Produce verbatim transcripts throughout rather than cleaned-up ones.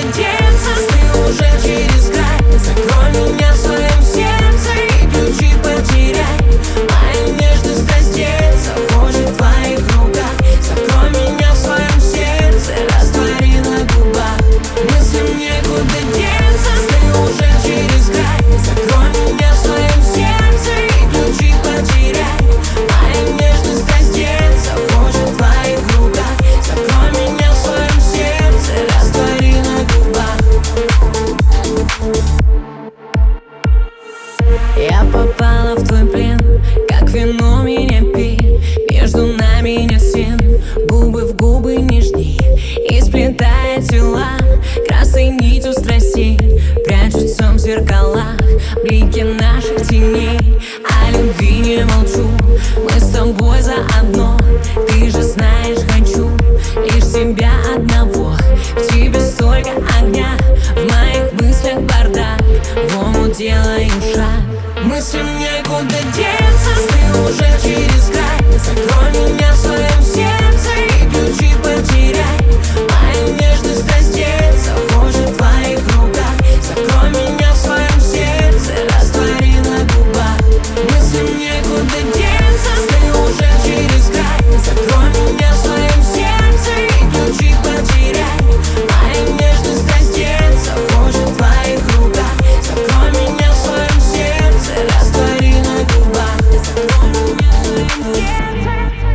деться, ты уже через край. Закрой меня в своем сердце и ключи потеряй. Моя нежность раздеться хочет в твоих руках. Закрой меня в своем сердце, раствори на губах. Мыслям некуда деться, ты уже через край. Закрой меня в своем сердце и ключи потеряй. Моя нежность раздеться хочет в твоих руках. Закрой меня в своем сердце, раствори на губах. Я попала в твой плен, как вино меня пей. Между нами нет стен, губы в губы нежней. И сплетая тела красной нитью страстей, прячутся в зеркалах блики наших теней. О любви не молчу, мы с тобой заодно. Ты же знаешь, хочу лишь тебя одного. В тебе столько огня, в моих мыслях бардак. В омут делаем шаг, мыслям некуда деться, ты уже через край. Закрой меня в своем сердце и ключи потеряй. Моя нежность раздеться хочет в твоих руках. Закрой меня в своем сердце, раствори на губах. Мыслям некуда деться, ты уже через край. Закрой меня в своем сердце и ключи потеряй. Моя нежность раздеться хочет в твоих руках. Закрой меня в своем сердце, раствори на губах. Закрой меня в своем сердце.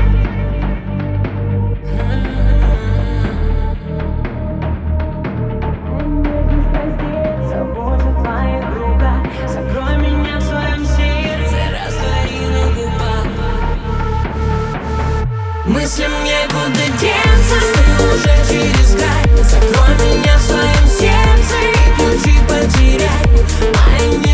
Закрой меня в своем сердце, раствори на губах. Мыслям некуда деться, ты уже через край. Закрой меня в своем сердце и ключи потеряй. Моя